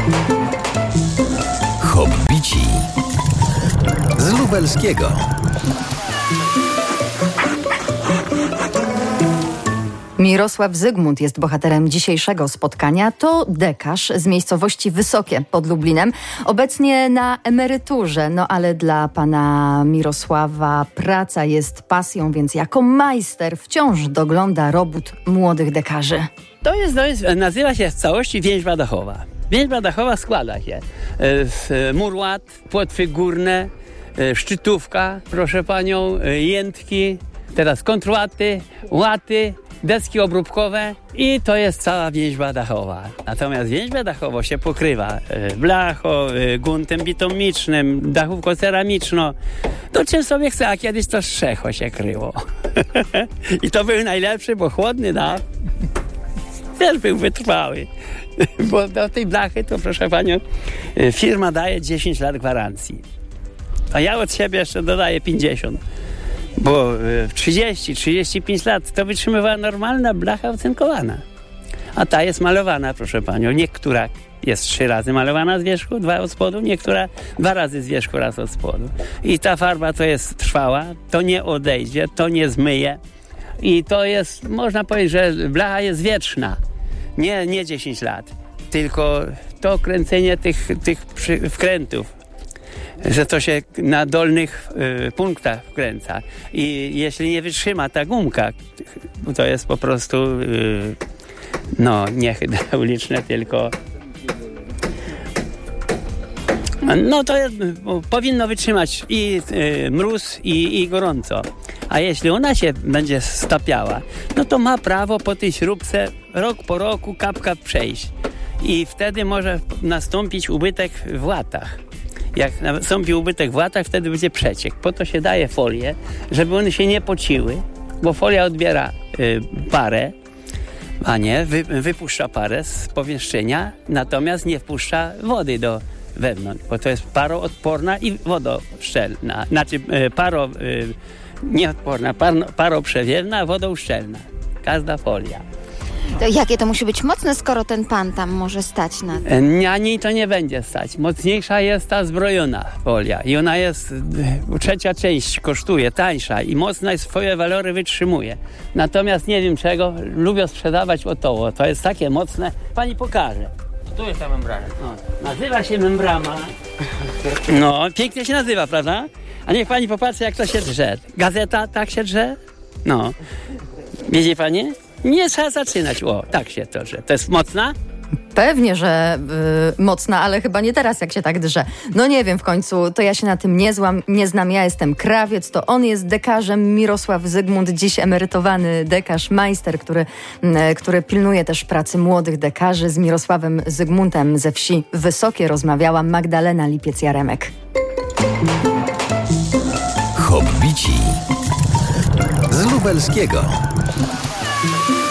Hobbici z lubelskiego. Mirosław Zygmunt jest bohaterem dzisiejszego spotkania. To dekarz z miejscowości Wysokie pod Lublinem. Obecnie na emeryturze, no ale dla pana Mirosława praca jest pasją, więc jako majster wciąż dogląda robót młodych dekarzy. To jest, nazywa się w całości więźba dachowa. Więźba dachowa składa się z murłat, płotwy górne, szczytówka, proszę panią, jętki, teraz kontrłaty, łaty, deski obróbkowe i to jest cała więźba dachowa. Natomiast więźbę dachową się pokrywa blacho, guntem bitumicznym, dachówką ceramiczną. To czym sobie chce, a kiedyś to strzecho się kryło. I to był najlepszy, bo chłodny dach też był wytrwały. Bo do tej blachy to, proszę panią, firma daje 10 lat gwarancji. A ja od siebie jeszcze dodaję 50. Bo 30-35 lat to wytrzymywała normalna blacha ocynkowana. A ta jest malowana, proszę panią. Niektóra jest 3 razy malowana z wierzchu, 2 od spodu, niektóra 2 razy z wierzchu, raz od spodu. I ta farba to jest trwała, to nie odejdzie, to nie zmyje. I to jest, można powiedzieć, że blacha jest wieczna. Nie 10 lat, tylko to kręcenie tych wkrętów, że to się na dolnych punktach wkręca. I jeśli nie wytrzyma ta gumka, to jest po prostu nie hydrauliczne, tylko to jest, powinno wytrzymać i mróz, i gorąco. A jeśli ona się będzie stapiała, no to ma prawo po tej śrubce rok po roku kapka przejść. I wtedy może nastąpić ubytek w łatach. Jak nastąpi ubytek w łatach, wtedy będzie przeciek. Po to się daje folię, żeby one się nie pociły, bo folia odbiera parę, a nie wypuszcza parę z pomieszczenia, natomiast nie wpuszcza wody do wewnątrz, bo to jest paroodporna i wodoszczelna. Znaczy nieodporna, paroprzewiewna, wodouszczelna. Każda folia. To jakie to musi być mocne, skoro ten pan tam może stać na tym? Na niej to nie będzie stać. Mocniejsza jest ta zbrojona folia i ona jest, trzecia część kosztuje, tańsza i mocna swoje walory wytrzymuje. Natomiast nie wiem czego, lubią sprzedawać otoło. To jest takie mocne. Pani pokaże. Tu jest ta membrana. Nazywa się membrana. No, pięknie się nazywa, prawda? A niech pani popatrzy, jak to się drze. Gazeta tak się drze? No. Widzi pani? Nie trzeba zaczynać. Tak się to drze. To jest mocna? Pewnie, że mocna, ale chyba nie teraz, jak się tak drze. No nie wiem, w końcu to ja się na tym nie znam. Ja jestem krawiec, to on jest dekarzem. Mirosław Zygmunt, dziś emerytowany dekarz, majster, który pilnuje też pracy młodych dekarzy. Z Mirosławem Zygmuntem ze wsi Wysokie rozmawiała Magdalena Lipiec-Jaremek. Hobbici z lubelskiego.